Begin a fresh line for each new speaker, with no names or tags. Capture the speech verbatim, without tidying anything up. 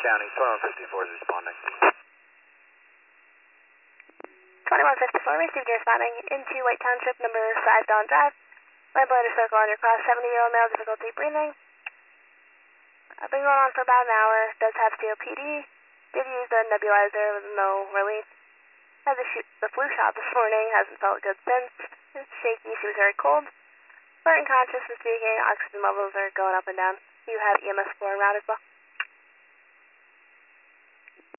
County, twenty-one fifty-four is responding.
twenty-one fifty-four, received your responding into White Township, number five Dawn Drive. Lamplighter circle on your cross, seventy-year-old male, difficulty breathing. I've been going on for about an hour, does have C O P D. Did use the nebulizer with no relief. Had the, sh the flu shot this morning, hasn't felt good since. It's shaky, she was very cold. But unconscious and speaking, oxygen levels are going up and down. You have E M S four around as well.